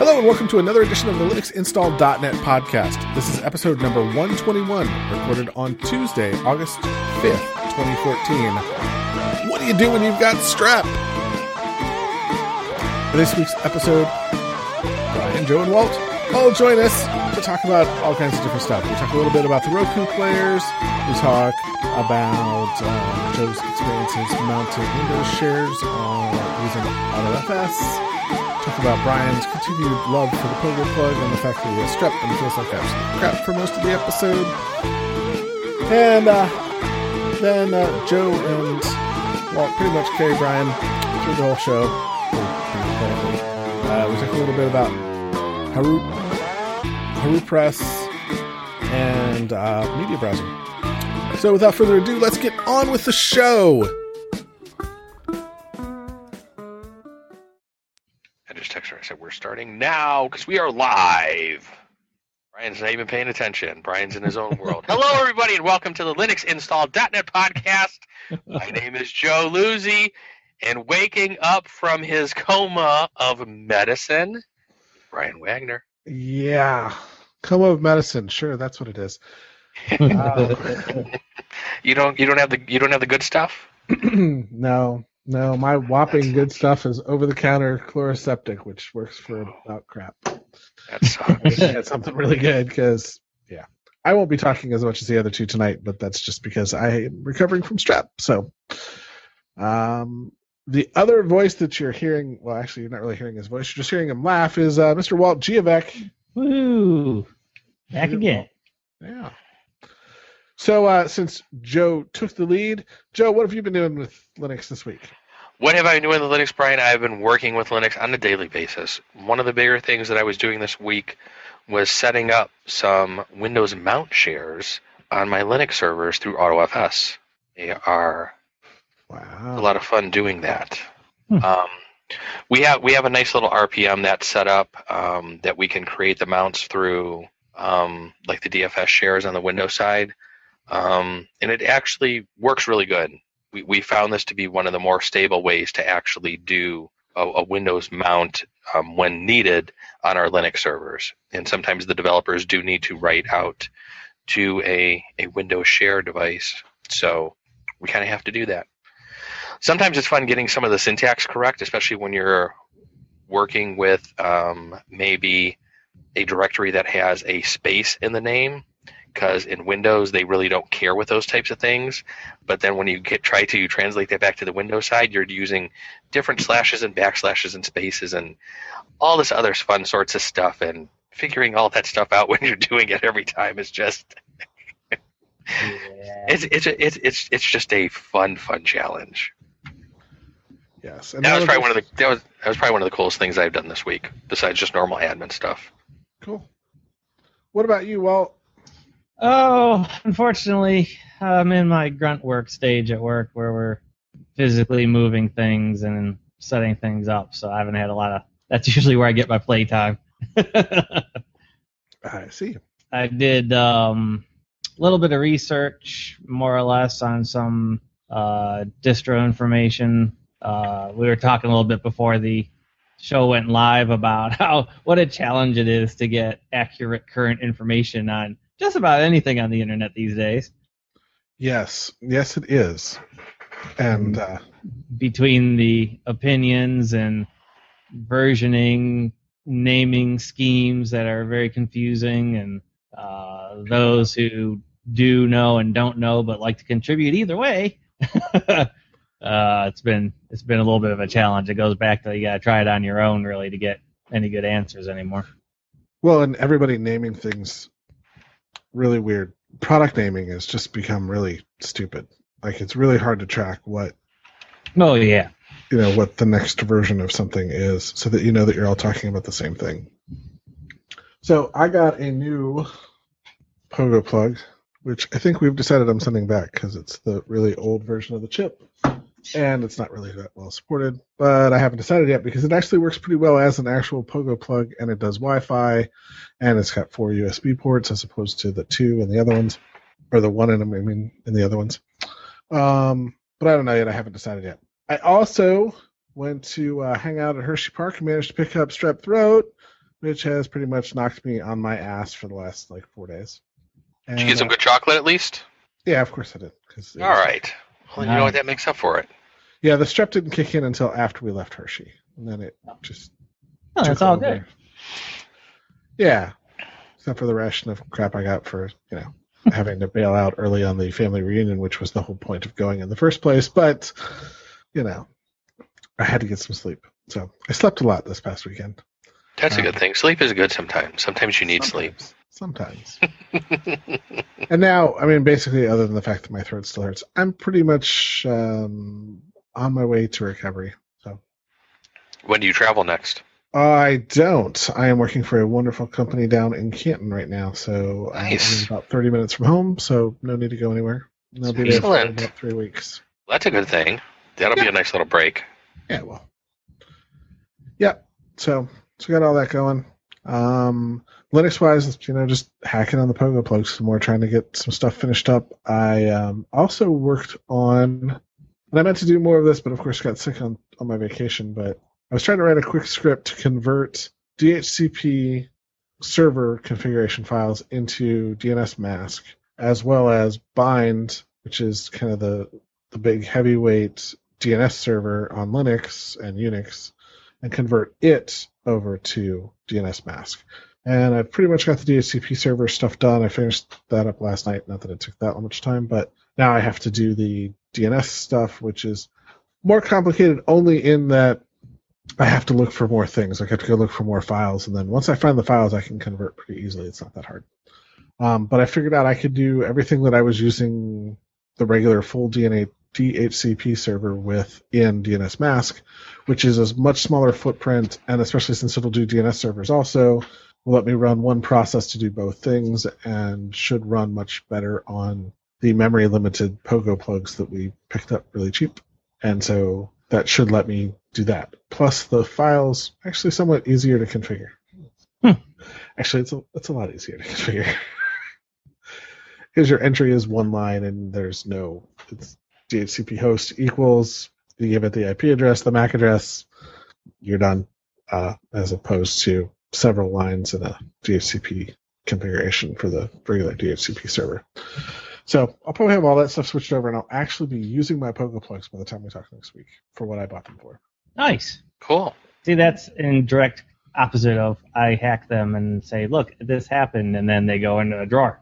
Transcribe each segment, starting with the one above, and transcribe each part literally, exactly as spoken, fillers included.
Hello and welcome to another edition of the Linux Install dot net podcast. This is episode number one twenty-one, recorded on Tuesday, August fifth, twenty fourteen. What do you do when you've got strep? For this week's episode, Brian, Joe, and Walt all join us to talk about all kinds of different stuff. We talk a little bit about the Roku players. We talk about uh, Joe's experiences mounting Windows shares on using AutoFS. Talk about Brian's continued love for the Pogo Plug and the fact that he has strep and feels like absolute crap for most of the episode. And uh, then uh, Joe and Walt pretty much carry Brian through the whole show. Uh, we talk a little bit about Haru, Haru Press and uh, media browsing. So without further ado, let's get on with the show. I just texted her. I said, we're starting now because we are live. Brian's not even paying attention. Brian's in his own world. Hello, everybody, and welcome to the Linux Install dot net podcast. My name is Joe Luzzi, and waking up from his coma of medicine, Brian Wagner. Yeah. Coma of medicine. Sure, that's what it is. Uh, you don't you don't have the you don't have the good stuff? No. No, my whopping good stuff is over-the-counter Chloraseptic, which works for about crap. That sucks. That's something really good because, yeah. I won't be talking as much as the other two tonight, but that's just because I am recovering from strep. So, um, the other voice that you're hearing, well, actually, you're not really hearing his voice. You're just hearing him laugh, is uh, Mister Walt Giavec. Woo! Back again. Yeah. So, uh, since Joe took the lead, Joe, what have you been doing with Linux this week? What have I been doing with Linux, Brian? I've been working with Linux on a daily basis. One of the bigger things that I was doing this week was setting up some Windows mount shares on my Linux servers through AutoFS. They are wow. a lot of fun doing that. Hmm. Um, we have we have a nice little R P M that's set up um, that we can create the mounts through, um, like the D F S shares on the Windows side. Um, and it actually works really good. We we found this to be one of the more stable ways to actually do a, a Windows mount um, when needed on our Linux servers. And sometimes the developers do need to write out to a, a Windows share device. So we kind of have to do that. Sometimes it's fun getting some of the syntax correct, especially when you're working with um, maybe a directory that has a space in the name. Because in Windows, they really don't care with those types of things. But then when you get try to translate that back to the Windows side, you're using different slashes and backslashes and spaces and all this other fun sorts of stuff. And figuring all that stuff out when you're doing it every time is just yeah. it's it's it's it's it's just a fun fun challenge. Yes, and that was probably one of the that was that was probably one of the coolest things I've done this week, besides just normal admin stuff. Cool. What about you, Walt? Oh, unfortunately, I'm in my grunt work stage at work where we're physically moving things and setting things up, so I haven't had a lot of... That's usually where I get my playtime. I see. I did um, a little bit of research, more or less, on some uh, distro information. Uh, we were talking a little bit before the show went live about how what a challenge it is to get accurate current information on just about anything on the internet these days. Yes, yes, it is. And uh, between the opinions and versioning, naming schemes that are very confusing, and uh, those who do know and don't know but like to contribute either way, uh, it's been it's been a little bit of a challenge. It goes back to you got to try it on your own really to get any good answers anymore. Well, and everybody naming things really weird. Product naming has just become really stupid. Like, it's really hard to track what oh yeah you know what the next version of something is, so that you know that you're all talking about the same thing. So I got a new Pogo Plug, which I think we've decided I'm sending back because it's the really old version of the chip and it's not really that well supported, but I haven't decided yet because it actually works pretty well as an actual Pogo Plug, and it does Wi-Fi, and it's got four U S B ports as opposed to the two in the other ones, or the one in them, I mean, in the other ones. Um, but I don't know yet. I haven't decided yet. I also went to uh, hang out at Hershey Park and managed to pick up strep throat, which has pretty much knocked me on my ass for the last like four days. And, Did you get some uh, good chocolate at least? Yeah, of course I did. 'Cause it All was- right. Well, you know what? Nice. That makes up for it. Yeah, the strep didn't kick in until after we left Hershey, and then it just Oh, that's took all over. good. Yeah, except for the ration of crap I got for you know having to bail out early on the family reunion, which was the whole point of going in the first place. But you know, I had to get some sleep, so I slept a lot this past weekend. That's a Um, good thing. Sleep is good sometimes. Sometimes you need sleep. Sometimes. And now, I mean, basically, other than the fact that my throat still hurts, I'm pretty much um, on my way to recovery. So When do you travel next? I don't. I am working for a wonderful company down in Canton right now, so Nice. I'm about thirty minutes from home, so no need to go anywhere. And I'll be there for Excellent. about three weeks. That's a good thing. That'll be Yeah. a nice little break. Yeah, well. Yeah, so so got all that going. Um, Linux-wise, you know, just hacking on the Pogo Plug some more, trying to get some stuff finished up. I um, also worked on, and I meant to do more of this, but of course got sick on, on my vacation, but I was trying to write a quick script to convert D H C P server configuration files into D N S mask, as well as bind, which is kind of the, the big heavyweight D N S server on Linux and Unix, and convert it over to D N S mask. And I pretty much got the D H C P server stuff done. I finished that up last night. Not that it took that much time, but now I have to do the D N S stuff, which is more complicated only in that I have to look for more things. Like I have to go look for more files, and then once I find the files, I can convert pretty easily. It's not that hard. Um, but I figured out I could do everything that I was using the regular full D N A D H C P server with in D N S mask, which is a much smaller footprint, and especially since it'll do D N S servers also, will let me run one process to do both things, and should run much better on the memory limited Pogo plugs that we picked up really cheap. And so that should let me do that. Plus the files actually somewhat easier to configure. Hmm. Actually, it's a it's a lot easier to configure. Because your entry is one line and there's no, it's D H C P host equals, you give it the I P address, the M A C address, you're done, uh, as opposed to several lines in a D H C P configuration for the regular D H C P server. So I'll probably have all that stuff switched over, and I'll actually be using my Pogo plugs by the time we talk next week for what I bought them for. Nice. Cool. See, that's in direct opposite of I hack them and say, look, this happened, and then they go into a drawer.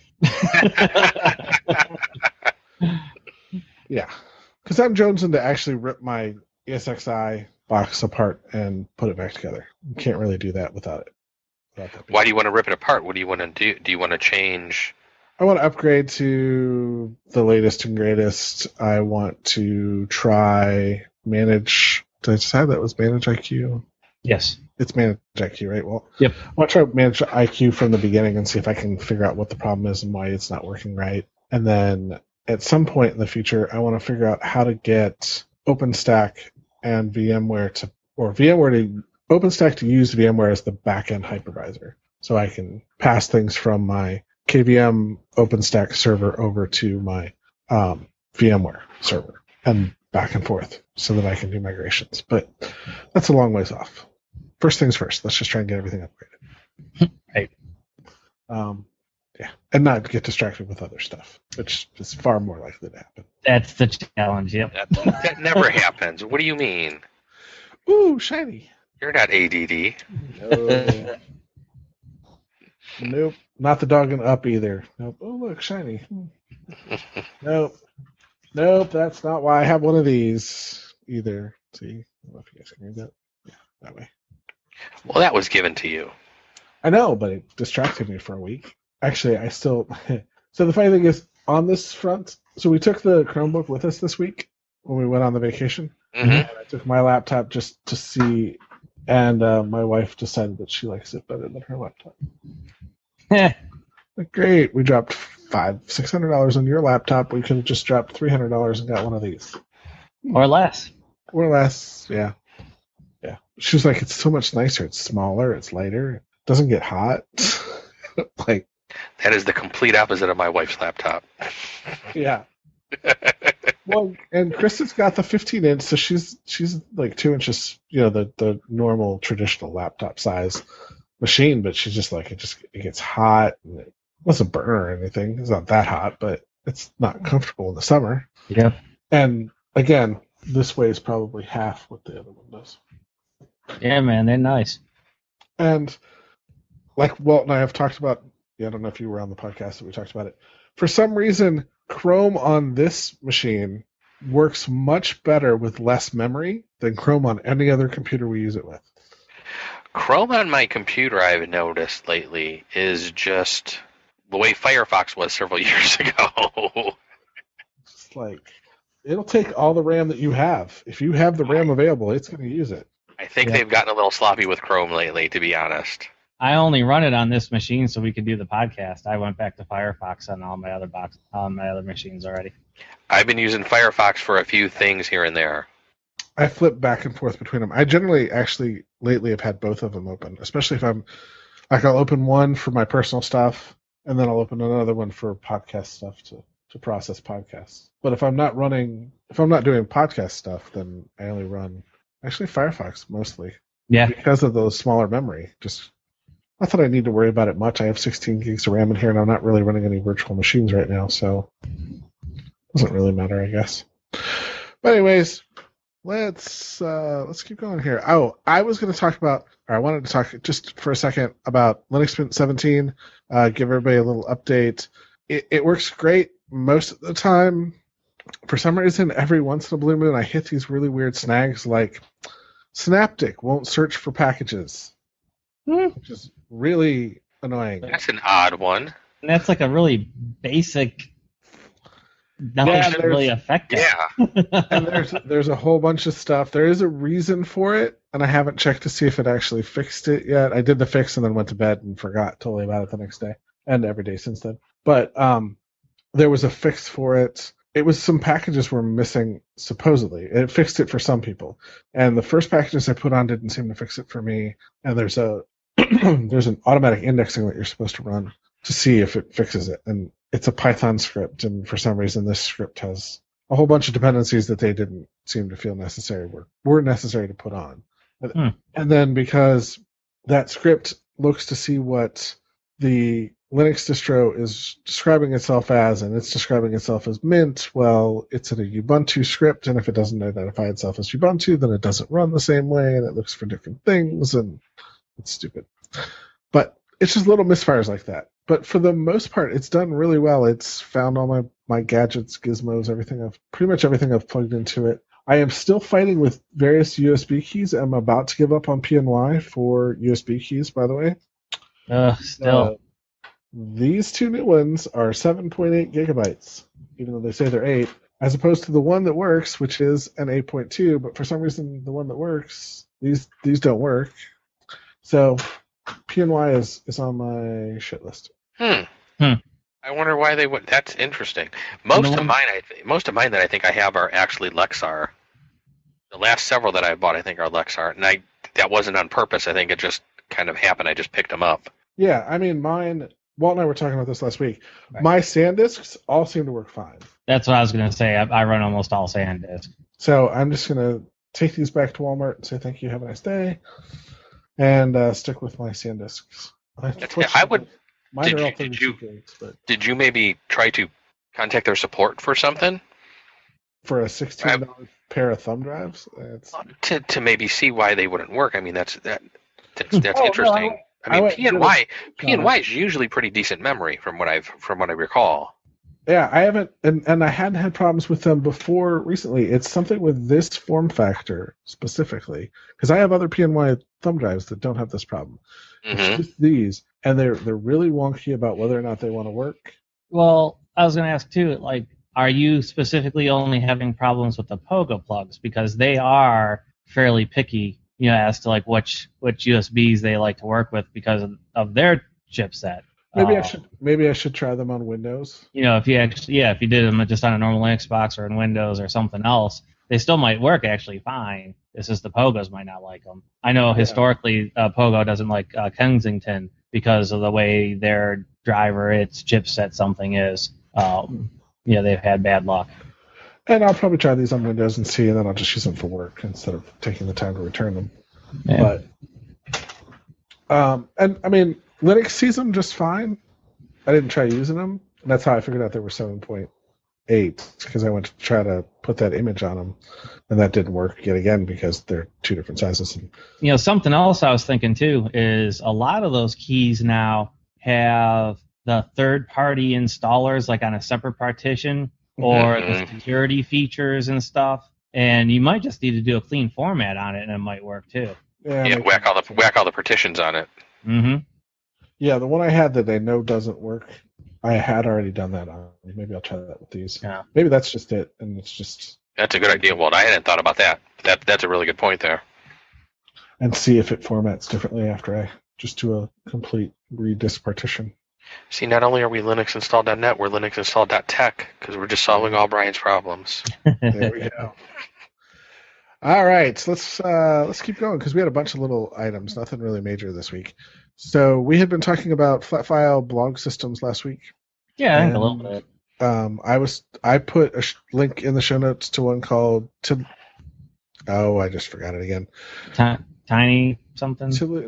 Yeah, because I'm jonesing to actually rip my E S X i box apart and put it back together. You can't really do that without it. Without that being- Why do you want to rip it apart? What do you want to do? Do you want to change? I want to upgrade to the latest and greatest. I want to try manage. Did I decide that was manage I Q? Yes. It's manage I Q, right? Well, Yep. I want to try manage I Q from the beginning and see if I can figure out what the problem is and why it's not working right. And then at some point in the future, I want to figure out how to get OpenStack and VMware to, or VMware to, OpenStack to use VMware as the backend hypervisor. So I can pass things from my K V M OpenStack server over to my um, VMware server and back and forth so that I can do migrations. But that's a long ways off. First things first. Let's just try and get everything upgraded. Right. Um, yeah, and not get distracted with other stuff, which is far more likely to happen. That's the challenge, yep. That, that never happens. What do you mean? Ooh, shiny. You're not A D D. No. Nope. Not the dog and up either. Nope. Oh, look, shiny. Hmm. Nope. Nope, that's not why I have one of these either. See? I don't know if you guys can read that. Yeah, that way. Well, that was given to you. I know, but it distracted me for a week. Actually, I still. So the funny thing is, on this front, so we took the Chromebook with us this week when we went on the vacation. hmm And I took my laptop just to see, and uh, my wife decided that she likes it better than her laptop. Like, great, we dropped five, six hundred dollars on your laptop. We could have just dropped three hundred dollars and got one of these, Or less. or less. Yeah, yeah. She was like, "It's so much nicer. It's smaller. It's lighter. It doesn't get hot." Like, That is the complete opposite of my wife's laptop. yeah. Well, and Kristen's got the fifteen inch, so she's she's like two inches, you know, the the normal traditional laptop size. machine, but she's just like, it just it gets hot. And it doesn't burn or anything. It's not that hot, but it's not comfortable in the summer. Yeah. And again, this weighs probably half what the other one does. Yeah, man, they're nice. And like Walt and I have talked about, yeah, I don't know if you were on the podcast that we talked about it. For some reason, Chrome on this machine works much better with less memory than Chrome on any other computer we use it with. Chrome on my computer, I've noticed lately, is just the way Firefox was several years ago. It's like, it'll take all the RAM that you have. If you have the RAM available, it's going to use it. I think Yeah. they've gotten a little sloppy with Chrome lately, to be honest. I only run it on this machine so we could do the podcast. I went back to Firefox on all my other box on my other machines already. I've been using Firefox for a few things here and there. I flip back and forth between them. I generally, actually, lately have had both of them open, especially if I'm, like, I'll open one for my personal stuff, and then I'll open another one for podcast stuff to, to process podcasts. But if I'm not running, if I'm not doing podcast stuff, then I only run, actually, Firefox mostly. Yeah. Because of those smaller memory. Just, not that I need to worry about it much. I have sixteen gigs of RAM in here, and I'm not really running any virtual machines right now, so it doesn't really matter, I guess. But anyways, let's uh, let's keep going here. Oh, I was going to talk about, or I wanted to talk just for a second about Linux Mint seventeen. Uh, give everybody a little update. It, it works great most of the time. For some reason, every once in a blue moon, I hit these really weird snags, like Synaptic won't search for packages, Hmm. which is really annoying. That's an odd one. And that's like a really basic. Nothing Yeah, should there's- really affect it. Yeah. And there's there's a whole bunch of stuff. There is a reason for it, and I haven't checked to see if it actually fixed it yet. I did the fix and then went to bed and forgot totally about it the next day, and every day since then. But um, there was a fix for it. It was some packages were missing, supposedly. It fixed it for some people. And the first packages I put on didn't seem to fix it for me. And there's a there's an automatic indexing that you're supposed to run to see if it fixes it. And it's a Python script, and for some reason this script has a whole bunch of dependencies that they didn't seem to feel necessary were, were necessary to put on. Hmm. And then because that script looks to see what the Linux distro is describing itself as, and it's describing itself as Mint, well, it's in a Ubuntu script, and if it doesn't identify itself as Ubuntu, then it doesn't run the same way, and it looks for different things, and it's stupid. But it's just little misfires like that. But for the most part, it's done really well. It's found all my, my gadgets, gizmos, everything. I've pretty much everything I've plugged into it. I am still fighting with various U S B keys. I'm about to give up on P N Y for U S B keys, by the way. Uh, still. Uh, these two new ones are seven point eight gigabytes, even though they say they're eight, as opposed to the one that works, which is an eight point two. But for some reason, the one that works, these these don't work. So P N Y is, is on my shit list. Hmm. Hmm. I wonder why they would. That's interesting. Most No of one- mine, I th- most of mine that I think I have are actually Lexar. The last several that I bought, I think, are Lexar, and I that wasn't on purpose. I think it just kind of happened. I just picked them up. Yeah, I mean, mine, Walt and I were talking about this last week. Right. My SanDisks all seem to work fine. That's what I was going to say. I, I run almost all SanDisk. So I'm just going to take these back to Walmart and say thank you, have a nice day, and uh, stick with my SanDisks. I would- Mine did are all you- did thirty-two you- gigs, but Did you maybe try to contact their support for something for a sixteen dollars pair of thumb drives, it's, to to maybe see why they wouldn't work? I mean, that's that that's, that's Oh, no, interesting. I- I mean, I went- P N Y P N Y is usually pretty decent memory from what I've from what I recall. yeah, I haven't, and, and I hadn't had problems with them before recently. It's something with this form factor specifically, because I have other P N Y thumb drives that don't have this problem. hmm It's just these, and they're they're really wonky about whether or not they want to work. Well, I was going to ask too, like, are you specifically only having problems with the Pogo plugs? Because they are fairly picky, you know, as to like which which U S Bs they like to work with because of, of their chipset. Maybe I Uh, should maybe I should try them on Windows. You know, if you actually, yeah, if you did them just on a normal Linux box or in Windows or something else, they still might work actually fine. It's just the Pogos might not like them. I know historically uh, Pogo doesn't like uh, Kensington because of the way their driver, its chipset, something is. Um, yeah, they've had bad luck. And I'll probably try these on Windows and see, and then I'll just use them for work instead of taking the time to return them. Yeah. But Um, and I mean, Linux sees them just fine. I didn't try using them, and that's how I figured out they were seven point eight, because I went to try to put that image on them, and that didn't work yet again because they're two different sizes. And, You know, something else I was thinking too is a lot of those keys now have the third-party installers like on a separate partition, or Mhm. the security features and stuff. And you might just need to do a clean format on it, and it might work too. yeah, Yeah, maybe- whack all the whack all the partitions on it. Mm-hmm. yeah, the one I had that I know doesn't work, I had already done that on. Maybe I'll try that with these. Yeah. Maybe that's just it, and it's just That's a good idea, Walt. I hadn't thought about that. That that's a really good point there. and see if it formats differently after I just do a complete redisk partition. See, not only are we Linux install dot net, we're Linux install dot tech because we're just solving all Brian's problems. There we go. All right, let's uh, let's keep going because we had a bunch of little items, nothing really major this week. So we had been talking about flat file blog systems last week. Yeah, I think a And, little bit. Um, I was I put a sh- link in the show notes to one called to. Oh, I just forgot it again. Ti- tiny something. To,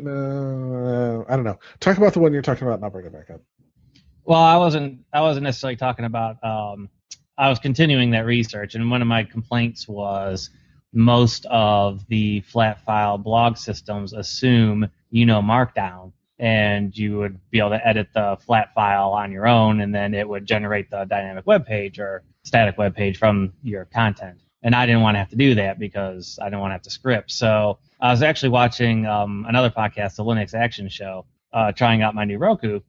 uh, I don't know. Talk about the one you're talking about, and I'll bring it back up. Well, I wasn't. I wasn't necessarily talking about. Um, I was continuing that research, and one of my complaints was most of the flat file blog systems assume you know Markdown, and you would be able to edit the flat file on your own, and then it would generate the dynamic web page or static web page from your content. And I didn't want to have to do that because I didn't want to have to script. So I was actually watching um, another podcast, the Linux Action Show, uh, trying out my new Roku,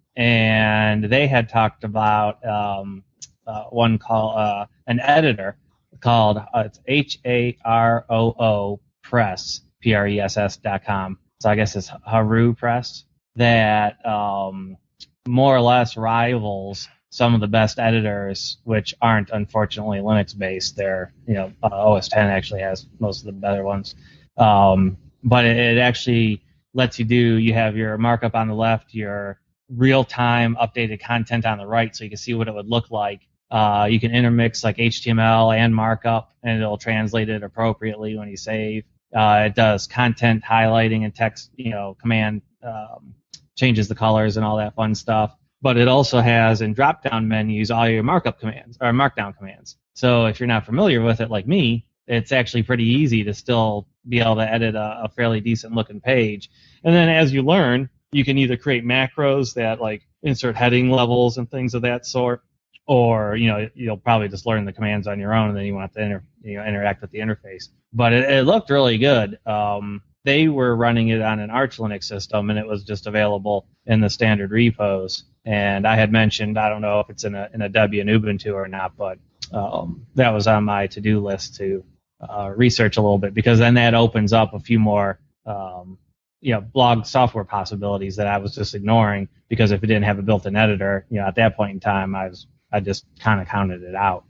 and they had talked about um, uh, one called uh, an editor called uh, it's H A R O O Press, P R E S S dot com. So I guess it's Haru Press, that um, more or less rivals some of the best editors, which aren't unfortunately Linux based. They're, you know, uh, O S ten actually has most of the better ones. Um, but it, it actually lets you do, you have your markup on the left, your real time updated content on the right, so you can see what it would look like. Uh, you can intermix like H T M L and markup, and it'll translate it appropriately when you save. Uh, it does content highlighting and text, you know, command um, changes the colors and all that fun stuff. But it also has in drop-down menus all your markup commands or markdown commands. So if you're not familiar with it like me, it's actually pretty easy to still be able to edit a, a fairly decent-looking page. And then as you learn, you can either create macros that like insert heading levels and things of that sort, or you know you'll probably just learn the commands on your own, and then you want to inter, you know, interact with the interface. But it, it looked really good. Um, they were running it on an Arch Linux system, and it was just available in the standard repos. And I had mentioned, I don't know if it's in a in a Debian Ubuntu or not, but um, that was on my to-do list to uh, research a little bit, because then that opens up a few more um, you know blog software possibilities that I was just ignoring, because if it didn't have a built-in editor, you know at that point in time I was I just kind of counted it out.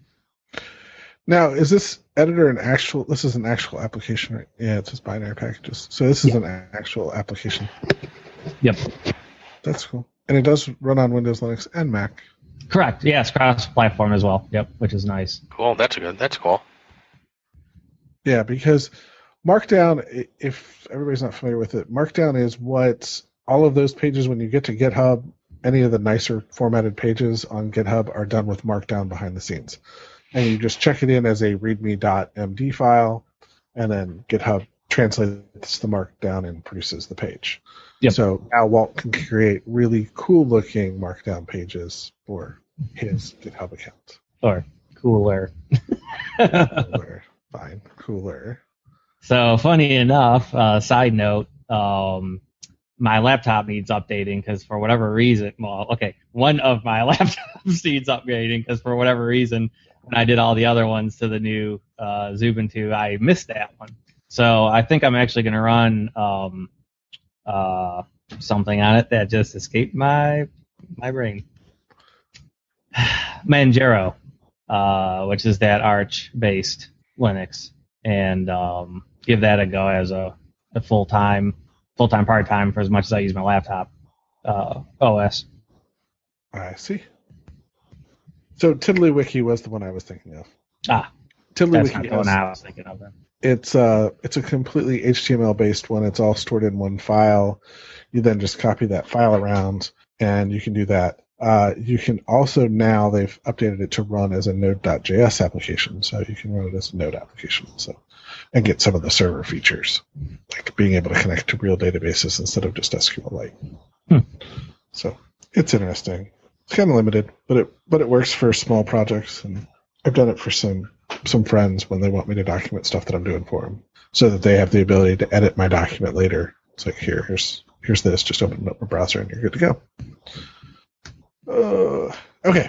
Now, is this editor an actual? This is an actual application, right? Yeah, it says binary packages. So this is Yeah. an actual application. Yep. That's cool. And it does run on Windows, Linux, and Mac. Correct. Yeah, it's cross-platform as well. Yep, which is nice. Cool. That's good. That's cool. Yeah, because Markdown, i- if everybody's not familiar with it, Markdown is what all of those pages, when you get to GitHub, any of the nicer formatted pages on GitHub are done with Markdown behind the scenes. And you just check it in as a readme.md file, and then GitHub translates the Markdown and produces the page. Yep. So now Walt can create really cool-looking Markdown pages for his GitHub account. Or cooler. Cooler. Fine. Cooler. So funny enough, uh, side note, um, my laptop needs updating because for whatever reason, well, okay, one of my laptops needs upgrading because for whatever reason, when I did all the other ones to the new uh, Ubuntu, I missed that one. So I think I'm actually going to run um, uh, something on it that just escaped my my brain. Manjaro, uh, which is that Arch-based Linux, and um, give that a go as a, a full-time, full-time, part-time for as much as I use my laptop uh, O S. I see. So TiddlyWiki was the one I was thinking of. Ah, that's not TiddlyWiki the one has, I was thinking of then. it's uh it's a completely H T M L based one. It's all stored in one file. You then just copy that file around, and you can do that. Uh, you can also now they've updated it to run as a Node.js application, so you can run it as a Node application. So, and get some of the server features, like being able to connect to real databases instead of just SQLite. Hmm. So it's interesting. It's kind of limited, but it but it works for small projects, and I've done it for some some friends when they want me to document stuff that I'm doing for them, so that they have the ability to edit my document later. It's like here, here's here's this. Just open up my browser, and you're good to go. Uh, okay.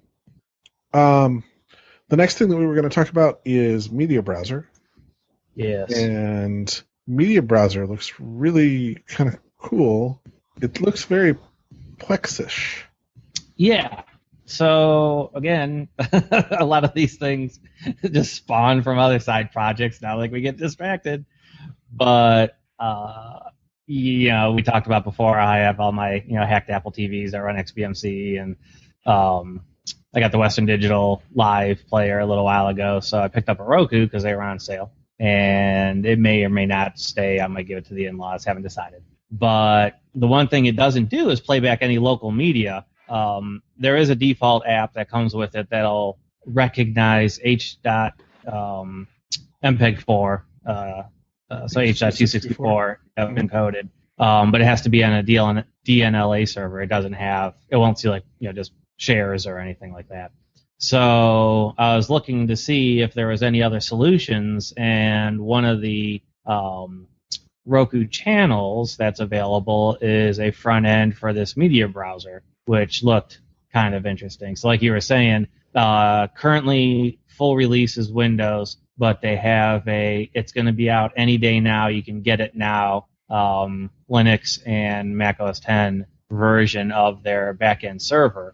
Um, the next thing that we were going to talk about is Media Browser. Yes. And Media Browser looks really kind of cool. It looks very Plex-ish. Yeah. So again, a lot of these things just spawn from other side projects. Now, like we get distracted, but uh, you know, we talked about before. I have all my you know hacked Apple T Vs that run X B M C, and um, I got the Western Digital Live player a little while ago. So I picked up a Roku because they were on sale, and it may or may not stay. I might give it to the in-laws. Haven't decided. But the one thing it doesn't do is play back any local media. Um, there is a default app that comes with it that'll recognize H. Um, M P E G four, uh, uh, so H two sixty-four encoded, um, but it has to be on a D N L A server. It doesn't have, it won't see like you know just shares or anything like that. So I was looking to see if there was any other solutions, and one of the um, Roku channels that's available is a front end for this media browser, which looked kind of interesting. So like you were saying, uh, currently full release is Windows, but they have a, it's going to be out any day now. You can get it now, um, Linux and Mac O S ten version of their backend server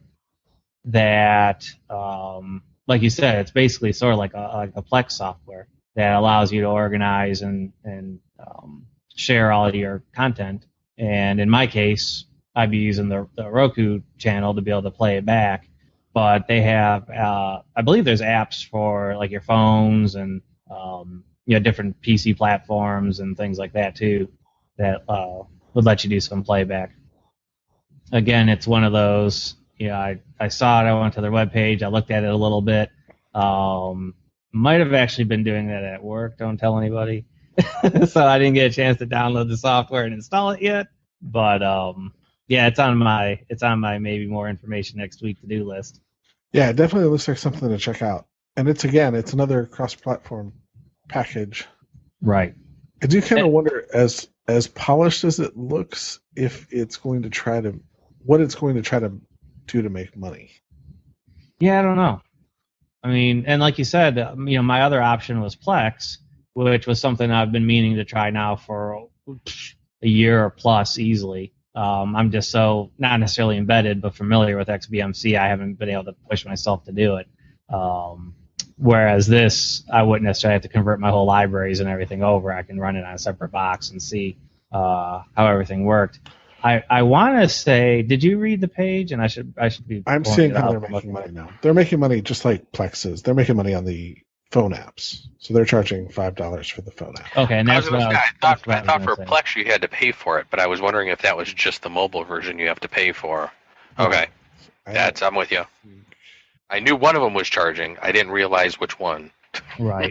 that, um, like you said, it's basically sort of like a, like a Plex software that allows you to organize and, and um, share all of your content. And in my case, I'd be using the, the Roku channel to be able to play it back. But they have, uh, I believe there's apps for like your phones and um, you know different P C platforms and things like that too that uh, would let you do some playback. Again, it's one of those, you know, I, I saw it, I went to their webpage, I looked at it a little bit. Um, might have actually been doing that at work, don't tell anybody. So I didn't get a chance to download the software and install it yet. But um, yeah, it's on my it's on my maybe more information next week to-do list. Yeah, it definitely looks like something to check out. And it's, again, it's another cross-platform package. Right. I do kind of wonder, as as polished as it looks, if it's going to try to, what it's going to try to do to make money. Yeah, I don't know. I mean, and like you said, you know, my other option was Plex, which was something I've been meaning to try now for a year or plus easily. Um, I'm just so not necessarily embedded, but familiar with X B M C. I haven't been able to push myself to do it. Um, whereas this, I wouldn't necessarily have to convert my whole libraries and everything over. I can run it on a separate box and see uh, how everything worked. I, I want to say, did you read the page? And I should I should be. I'm seeing how they're making money now. They're making money just like Plex is. They're making money on the phone apps, so they're charging five dollars for the phone app. Okay, and that's I, what I, was, I thought. I thought for say. Plex you had to pay for it, but I was wondering if that was just the mobile version you have to pay for. Okay, I that's I'm with you. I knew one of them was charging. I didn't realize which one. Right.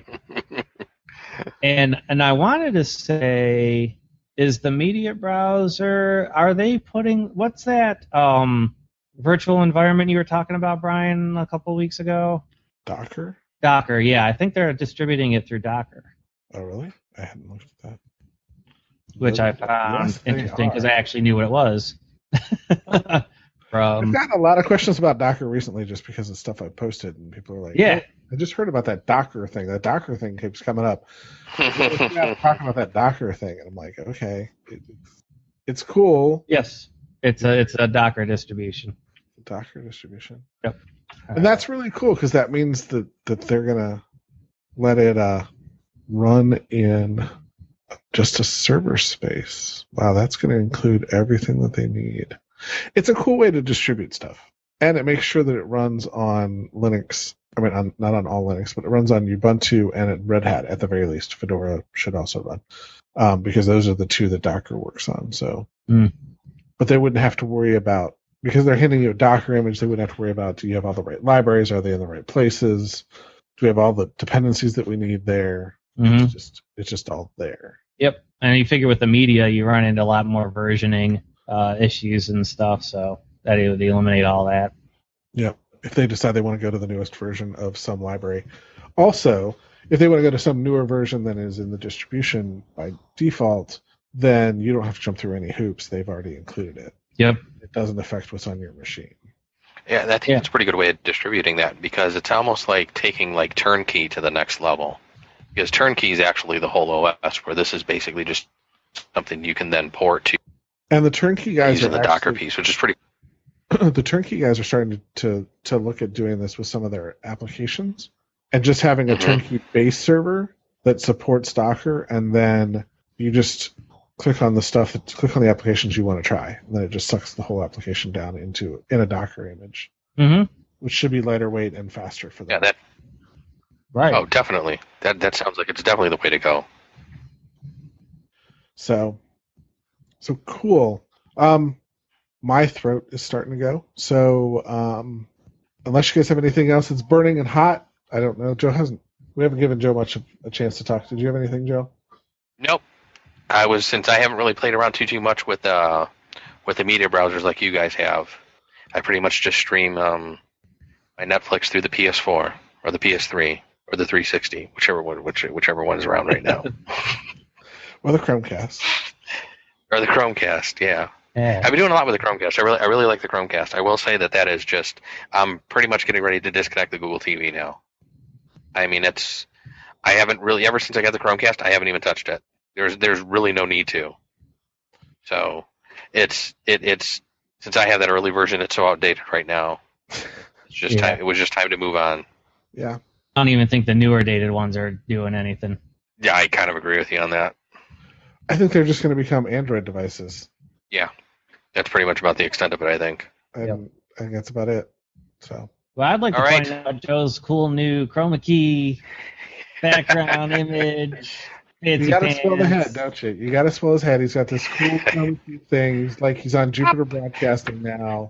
and and I wanted to say, is the media browser? Are they putting what's that um, virtual environment you were talking about, Brian, a couple of weeks ago? Docker. Docker, yeah. I think they're distributing it through Docker. Oh, really? I hadn't looked at that. Which I found yes, interesting because I actually knew what it was. From, I've gotten a lot of questions about Docker recently just because of stuff I posted, and people are like, yeah. Oh, I just heard about that Docker thing. That Docker thing keeps coming up. Talking about that Docker thing, and I'm like, okay, it, it's, it's cool. Yes, it's a it's a Docker distribution. Docker distribution. Yep. And that's really cool because that means that, that they're gonna let it uh, run in just a server space. Wow, that's gonna include everything that they need. It's a cool way to distribute stuff, and it makes sure that it runs on Linux I mean, on, not on all Linux, but it runs on Ubuntu and at Red Hat at the very least. Fedora should also run, um, because those are the two that Docker works on. So, mm. But they wouldn't have to worry about, because they're handing you a Docker image, they wouldn't have to worry about, do you have all the right libraries? Are they in the right places? Do we have all the dependencies that we need there? Mm-hmm. It's just it's just all there. Yep. And you figure with the media, you run into a lot more versioning uh, issues and stuff, so that would eliminate all that. Yeah. If they decide they want to go to the newest version of some library. Also, if they want to go to some newer version than is in the distribution by default, then you don't have to jump through any hoops. They've already included it. Yep. It doesn't affect what's on your machine. Yeah, I think Yeah. that's a pretty good way of distributing that, because it's almost like taking like turnkey to the next level. Because turnkey is actually the whole O S, where this is basically just something you can then port to And the turnkey guys using are the Docker actually, piece, which is pretty. the turnkey guys are starting to, to to look at doing this with some of their applications and just having a Mhm. turnkey base server that supports Docker, and then you just click on the stuff that click on the applications you want to try, and then it just sucks the whole application down into in a Docker image, Mm-hmm. which should be lighter weight and faster for them. Yeah, that. Right. Oh, definitely. That that sounds like it's definitely the way to go. So, so cool. Um, my throat is starting to go. So, um, unless you guys have anything else that's burning and hot, I don't know. Joe hasn't. We haven't given Joe much of a chance to talk. Did you have anything, Joe? Nope. I was since I haven't really played around too too much with uh with the media browsers like you guys have. I pretty much just stream um my Netflix through the P S four or the P S three or the three sixty, whichever one which, whichever one is around right now, Or the Chromecast? or the Chromecast. Yeah, Yeah. I've been doing a lot with the Chromecast. I really I really like the Chromecast. I will say that that is just I'm pretty much getting ready to disconnect the Google T V now. I mean, it's I haven't really ever since I got the Chromecast. I haven't even touched it. There's there's really no need to. So it's it it's since I have that early version, it's so outdated right now. It's just Yeah. time. It was just time to move on. Yeah. I don't even think the newer dated ones are doing anything. Yeah, I kind of agree with you on that. I think they're just going to become Android devices. That's pretty much about the extent of it, I think. And Yep. I think that's about it. So, Well, I'd like to All right. point out Joe's cool new chroma key background image. Fancy you got to swell the pants. head, don't you? You got to swell his head. He's got this cool funky thing. He's like he's on Jupiter Broadcasting now.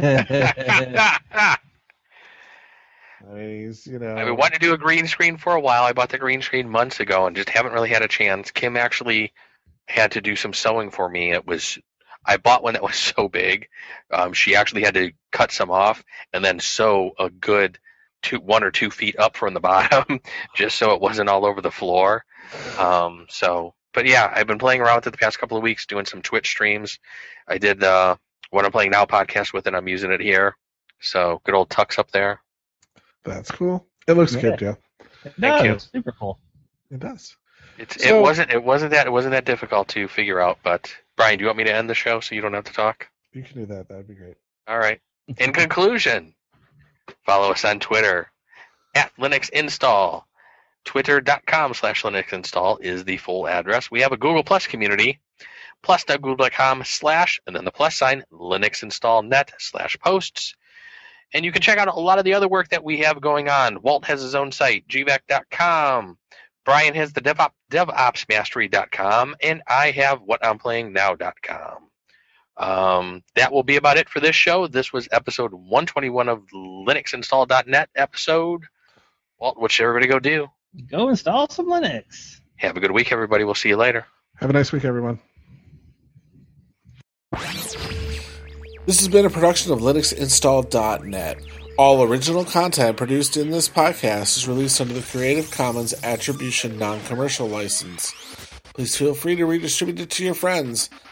I I mean, he's, you know. I've been wanting to do a green screen for a while. I bought the green screen months ago and just haven't really had a chance. Kim actually had to do some sewing for me. It was I bought one that was so big. Um, she actually had to cut some off and then sew a good two, one or two feet up from the bottom, just so it wasn't all over the floor. Um, so, but yeah, I've been playing around with it the past couple of weeks, doing some Twitch streams. I did uh, What I'm Playing Now podcast with it. I'm using it here. So good old Tux up there. That's cool. It looks Yeah. good, Joe. No, you. it's super cool. It does. It's So- it wasn't it wasn't that it wasn't that difficult to figure out. But Brian, do you want me to end the show so you don't have to talk? You can do that. That'd be great. All right. In conclusion, follow us on Twitter at Linux Install. Twitter.com slash Linux Install is the full address. We have a Google Plus community, plus.google.com slash, and then the plus sign, Linux Install net slash posts. And you can check out a lot of the other work that we have going on. Walt has his own site, g vac dot com. Brian has the DevOps, DevOps Mastery dot com, and I have what I'm playing now dot com. Um, that will be about it for this show. This was episode one twenty-one of Linux Install dot net episode. Walt, what should everybody go do? Go install some Linux. Have a good week, everybody. We'll see you later. Have a nice week, everyone. This has been a production of Linux Install dot net. All original content produced in this podcast is released under the Creative Commons Attribution Non-Commercial License. Please feel free to redistribute it to your friends.